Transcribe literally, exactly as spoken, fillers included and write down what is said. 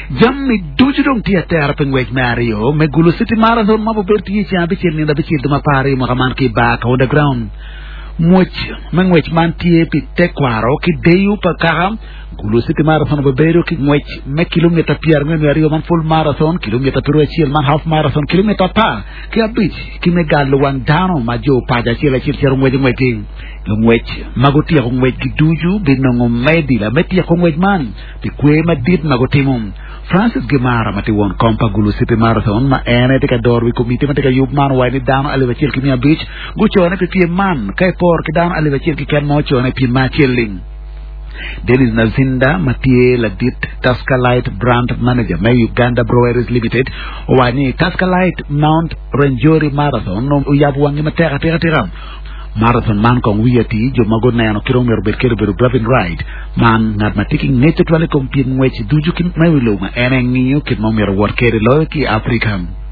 Jammi duju dong tia ter pengwek Mario megulu city marathon ma berti ya bicil ni da bicil duma pare ma kaman ki ba ka underground much mangwech man tie pi te kwaro ki deyu pa karam gulu city marathon ba bero ki much me kilometer pier me Mario man full marathon kilometer pero chiel man half marathon kilometer pa ki abich ki me galu wan dano ma jo pa ja chiel chiel chiel ngwe ngwe ting ngwech magotia ko ngwech ki duju binongo medi la metia ko ngwech man ti kwe madit magotimum Francis Gemara mati won kompa gulu city marathon ma ene tika dorwi komite mati ka yub man wani dano ali bachil ki mia beach gu chone pi pie man kay por ki dano ali bachil ki ken mo chone pi ma chilling Denis Nazinda Matie Ladit Tascalite Brand Manager may Uganda Breweries Limited wani Tascalite Mount Ranjori Marathon no uyabu wangi matera tera tera marathon man kong wiyati jo magon na ano kirong meron berkero beru bravin ride man ngat matiking neto twale kong pinwech duju kin mawilu ma eneng niyo kit mo meron workeri lo ki African